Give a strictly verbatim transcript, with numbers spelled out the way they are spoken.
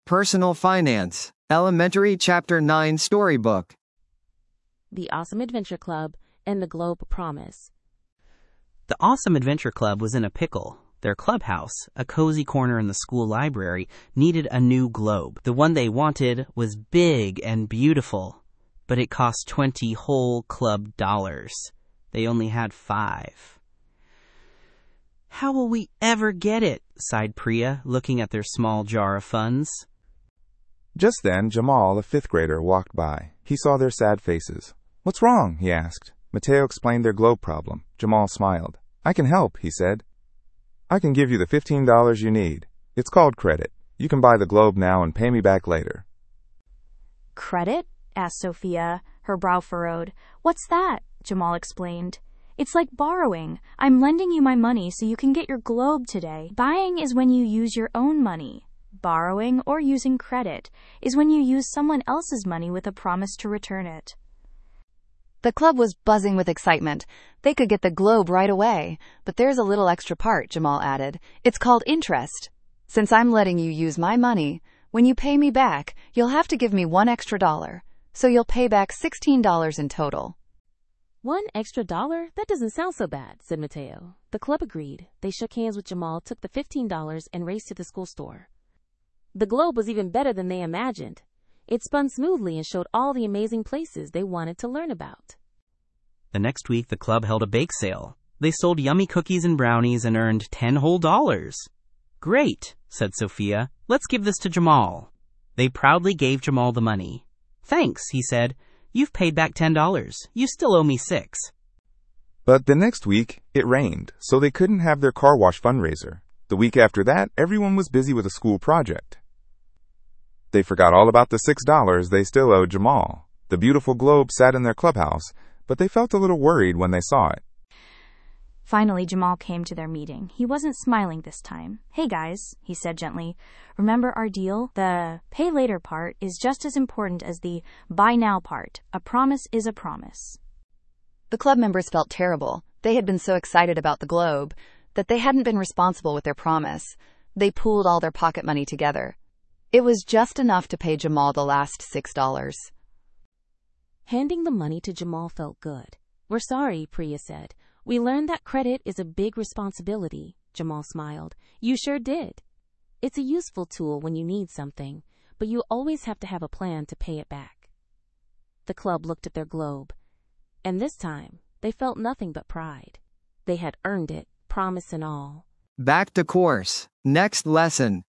Personal Finance, Elementary Chapter nine Storybook. The Awesome Adventure Club and the Globe Promise. The Awesome Adventure Club was in a pickle. Their clubhouse, a cozy corner in the school library, needed a new globe. The one they wanted was big and beautiful, but it cost twenty whole club dollars. They only had five. "How will we ever get it?" sighed Priya, looking at their small jar of funds. Just then, Jamal, a fifth grader, walked by. He saw their sad faces. "What's wrong?" he asked. Mateo explained their globe problem. Jamal smiled. "I can help," he said. "I can give you the fifteen dollars you need. It's called credit. You can buy the globe now and pay me back later." "Credit?" asked Sophia, her brow furrowed. "What's that?" Jamal explained. "It's like borrowing. I'm lending you my money so you can get your globe today. Buying is when you use your own money. Borrowing, or using credit, is when you use someone else's money with a promise to return it." The club was buzzing with excitement. They could get the globe right away. But there's a little extra part, Jamal added. It's called interest. Since I'm letting you use my money, when you pay me back, you'll have to give me one extra dollar. So you'll pay back sixteen dollars in total. One extra dollar? That doesn't sound so bad, said Mateo. The club agreed. They shook hands with Jamal, took the fifteen dollars, and raced to the school store. The globe was even better than they imagined. It spun smoothly and showed all the amazing places they wanted to learn about. The next week, the club held a bake sale. They sold yummy cookies and brownies and earned ten whole dollars. "Great," said Sophia. "Let's give this to Jamal." They proudly gave Jamal the money. "Thanks," he said. "You've paid back ten dollars. You still owe me six." But the next week, it rained, so they couldn't have their car wash fundraiser. The week after that, everyone was busy with a school project. They forgot all about the six dollars they still owed Jamal. The beautiful globe sat in their clubhouse, but they felt a little worried when they saw it. Finally, Jamal came to their meeting. He wasn't smiling this time. "Hey guys," he said gently, "remember our deal? The pay later part is just as important as the buy now part. A promise is a promise." The club members felt terrible. They had been so excited about the globe that they hadn't been responsible with their promise. They pooled all their pocket money together. It was just enough to pay Jamal the last six dollars. Handing the money to Jamal felt good. "We're sorry," Priya said. "We learned that credit is a big responsibility." Jamal smiled. "You sure did. It's a useful tool when you need something, but you always have to have a plan to pay it back." The club looked at their globe, and this time they felt nothing but pride. They had earned it, promise and all. Back to course. Next lesson.